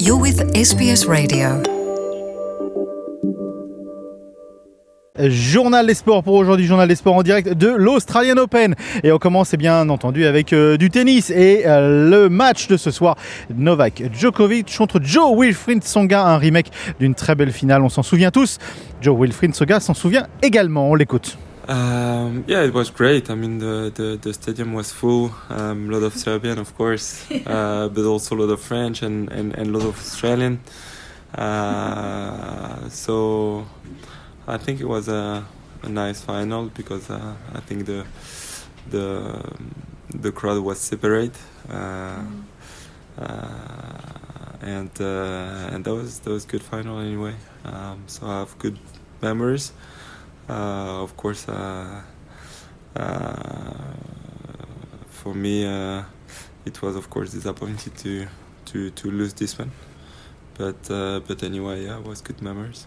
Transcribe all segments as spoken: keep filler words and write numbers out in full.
You're with S B S Radio. Journal des sports pour aujourd'hui, journal des sports en direct de l'Australian Open. Et on commence eh bien entendu avec euh, du tennis et euh, le match de ce soir, Novak Djokovic contre Jo-Wilfried Tsonga, un remake d'une très belle finale, on s'en souvient tous. Jo-Wilfried Tsonga s'en souvient également, on l'écoute. Um, yeah, it was great. I mean, the, the, the stadium was full. Um, a lot of Serbian, of course, uh, but also a lot of French and, and, and a lot of Australian. Uh, so I think it was a, a nice final because uh, I think the the the crowd was separate, uh, uh, and uh, and that was that was good final anyway. Um, so I have good memories. Uh, of course, uh, uh, for me, uh, it was of course disappointing to to to lose this one, but uh, but anyway, yeah, it was good memories.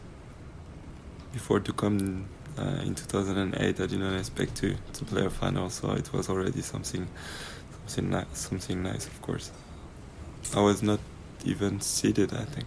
Before to come uh, in two thousand eight, I didn't expect to, to play a final, so it was already something something nice. Something nice, of course. I was not even seated, I think.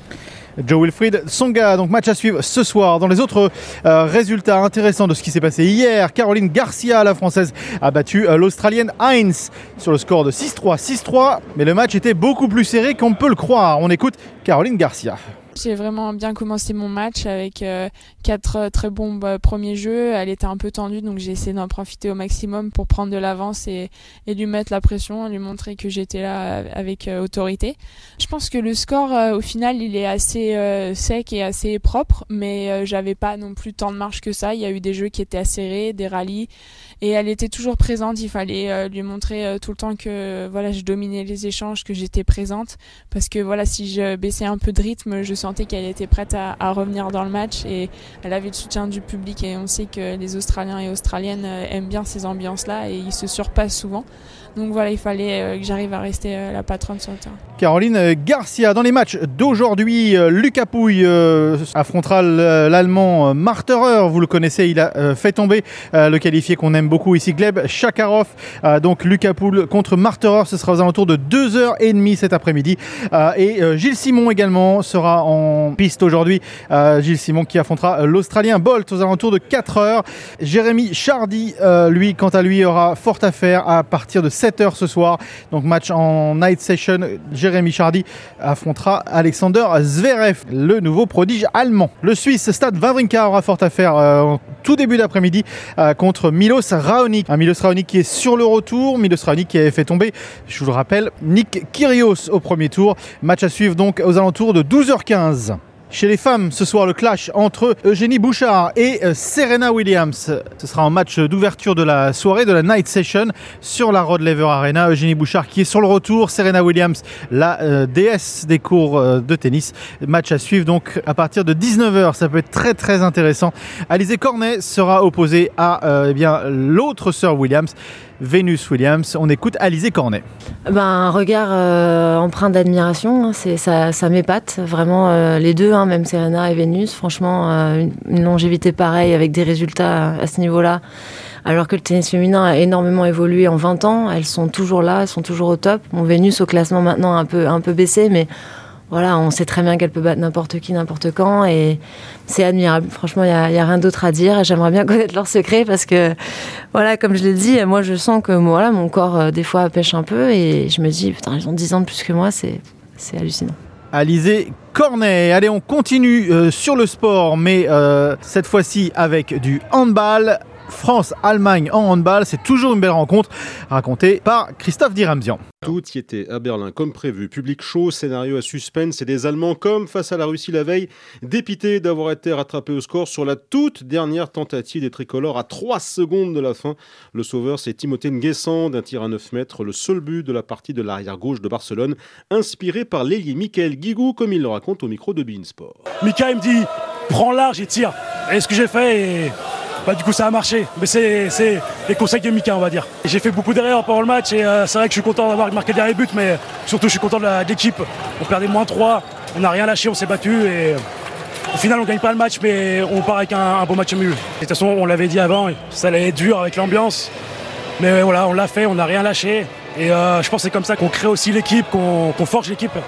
Jo-Wilfried Tsonga, donc match à suivre ce soir. Dans les autres euh, résultats intéressants de ce qui s'est passé hier, Caroline Garcia, la française, a battu euh, l'Australienne Hines sur le score de six trois six trois, mais le match était beaucoup plus serré qu'on peut le croire. On écoute Caroline Garcia. J'ai vraiment bien commencé mon match avec euh, quatre très bons bah, premiers jeux. Elle était un peu tendue, donc j'ai essayé d'en profiter au maximum pour prendre de l'avance et, et lui mettre la pression, lui montrer que j'étais là avec euh, autorité. Je pense que le score, euh, au final, il est assez euh, sec et assez propre, mais euh, j'avais pas non plus tant de marge que ça. Il y a eu des jeux qui étaient serrés, des rallyes, et elle était toujours présente. Il fallait euh, lui montrer euh, tout le temps que voilà, je dominais les échanges, que j'étais présente, parce que voilà, si je baissais un peu de rythme, je sentais qu'elle était prête à, à revenir dans le match et elle avait le soutien du public, et on sait que les Australiens et Australiennes aiment bien ces ambiances-là et ils se surpassent souvent. Donc voilà, il fallait que j'arrive à rester la patronne sur le terrain. Caroline Garcia, dans les matchs d'aujourd'hui, Lucas Pouille euh, affrontera l'Allemand Marterer, vous le connaissez, il a euh, fait tomber euh, le qualifié qu'on aime beaucoup ici, Gleb Shakarov. Euh, donc Lucas Pouille contre Marterer, ce sera aux alentours de deux heures trente cet après-midi. Euh, et euh, Gilles Simon également sera en piste aujourd'hui. Euh, Gilles Simon qui affrontera l'Australien Bolt aux alentours de quatre heures. Jérémy Chardy, euh, lui, quant à lui, aura fort à faire à partir de sept heures ce soir. Donc match en night session. Jérémy Chardy affrontera Alexander Zverev, le nouveau prodige allemand. Le Suisse Stade Wawrinka aura fort à faire euh, en tout début d'après-midi euh, contre Milos Raonic. Un Milos Raonic qui est sur le retour. Milos Raonic qui avait fait tomber, je vous le rappelle, Nick Kyrgios au premier tour. Match à suivre donc aux alentours de douze heures quinze. Chez les femmes, ce soir, le clash entre Eugénie Bouchard et Serena Williams. Ce sera un match d'ouverture de la soirée, de la night session sur la Rod Laver Arena. Eugénie Bouchard qui est sur le retour, Serena Williams, la euh, déesse des cours euh, de tennis. Match à suivre donc à partir de dix-neuf heures. Ça peut être très très intéressant. Alizé Cornet sera opposée à euh, eh bien, l'autre sœur Williams, Venus Williams. On écoute Alizé Cornet. Ben, un regard euh, empreint d'admiration, hein, c'est, ça, ça m'épate vraiment euh, les deux, hein, même Serena et Venus. Franchement, euh, une, une longévité pareille avec des résultats à ce niveau-là. Alors que le tennis féminin a énormément évolué en vingt ans, elles sont toujours là, elles sont toujours au top. Bon, Venus au classement maintenant un peu, un peu baissé, mais voilà, on sait très bien qu'elle peut battre n'importe qui, n'importe quand, et c'est admirable. Franchement, il n'y a, y a rien d'autre à dire. J'aimerais bien connaître leurs secrets parce que, voilà, comme je l'ai dit, moi je sens que voilà, mon corps euh, des fois pêche un peu et je me dis, putain, ils ont dix ans de plus que moi, c'est, c'est hallucinant. Alizé Cornet. Allez, on continue euh, sur le sport, mais euh, cette fois-ci avec du handball. France-Allemagne en handball, c'est toujours une belle rencontre racontée par Christophe Diramzian. Tout y était à Berlin comme prévu, public chaud, scénario à suspense et des Allemands comme face à la Russie la veille, dépités d'avoir été rattrapés au score sur la toute dernière tentative des tricolores à trois secondes de la fin. Le sauveur, c'est Timothée Nguessan d'un tir à neuf mètres, le seul but de la partie de l'arrière gauche de Barcelone, inspiré par l'ailier Michael Guigou, comme il le raconte au micro de beIN Sport. Mika il me dit, prends large et tire. Et ce que j'ai fait, et... Bah, du coup ça a marché, mais c'est, c'est les conseils de Mika, on va dire. J'ai fait beaucoup d'erreurs pendant le match et euh, c'est vrai que je suis content d'avoir marqué le dernier but, mais surtout je suis content de, la, de l'équipe. On perdait moins trois, on n'a rien lâché, on s'est battu et au final on gagne pas le match, mais on part avec un, un bon match nul. De toute façon on l'avait dit avant, ça allait être dur avec l'ambiance, mais voilà, on l'a fait, on n'a rien lâché et euh, je pense que c'est comme ça qu'on crée aussi l'équipe, qu'on, qu'on forge l'équipe.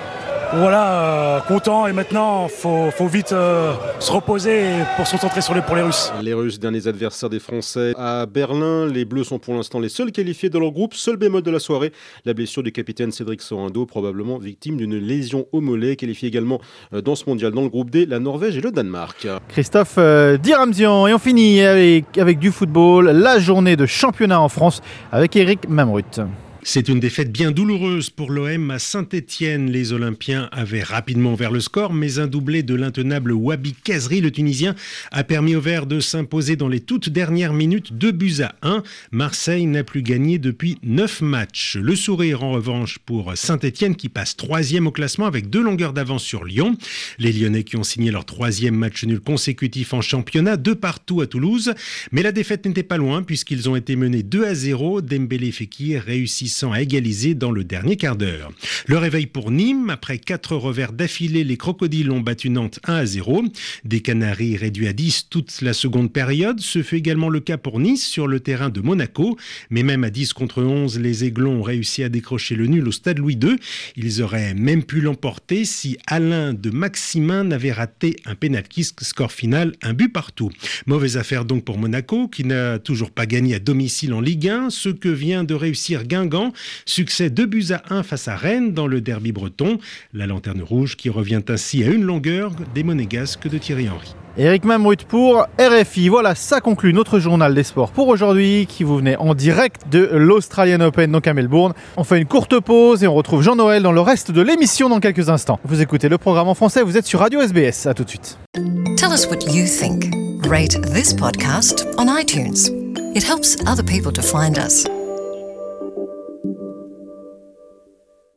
Voilà, euh, content et maintenant faut, faut vite euh, se reposer pour se concentrer sur les, pour les Russes. Les Russes, derniers adversaires des Français à Berlin. Les Bleus sont pour l'instant les seuls qualifiés de leur groupe. Seul bémol de la soirée, la blessure du capitaine Cédric Sorando, probablement victime d'une lésion au mollet. Qualifié également dans ce mondial dans le groupe D, la Norvège et le Danemark. Christophe euh, Diramzian. Et on finit avec, avec du football, la journée de championnat en France avec Eric Mamrut. C'est une défaite bien douloureuse pour l'O M à Saint-Étienne. Les Olympiens avaient rapidement ouvert le score, mais un doublé de l'intenable Wabi Kazri, le Tunisien, a permis aux Verts de s'imposer dans les toutes dernières minutes, deux buts à un. Marseille n'a plus gagné depuis neuf matchs. Le sourire en revanche pour Saint-Étienne qui passe troisième au classement avec deux longueurs d'avance sur Lyon. Les Lyonnais qui ont signé leur troisième match nul consécutif en championnat, deux partout à Toulouse. Mais la défaite n'était pas loin puisqu'ils ont été menés deux à zéro. Dembélé Fekir réussissant à égaliser dans le dernier quart d'heure. Le réveil pour Nîmes, après quatre revers d'affilée, les Crocodiles ont battu Nantes un à zéro. Des Canaries réduits à dix toute la seconde période. Ce fut également le cas pour Nice sur le terrain de Monaco. Mais même à dix contre onze, les Aiglons ont réussi à décrocher le nul au stade Louis deux. Ils auraient même pu l'emporter si Alain de Maximin n'avait raté un pénalty. Score final, un but partout. Mauvaise affaire donc pour Monaco, qui n'a toujours pas gagné à domicile en Ligue un. Ce que vient de réussir Guingamp. Succès deux buts à un face à Rennes dans le derby breton. La lanterne rouge qui revient ainsi à une longueur des monégasques de Thierry Henry. Eric Mamrut pour R F I. Voilà, ça conclut notre journal des sports pour aujourd'hui qui vous venait en direct de l'Australian Open donc à Melbourne. On fait une courte pause et on retrouve Jean-Noël dans le reste de l'émission dans quelques instants. Vous écoutez le programme en français, vous êtes sur Radio S B S. À tout de suite. Tell us what you think. Rate this podcast on iTunes. It helps other people to find us.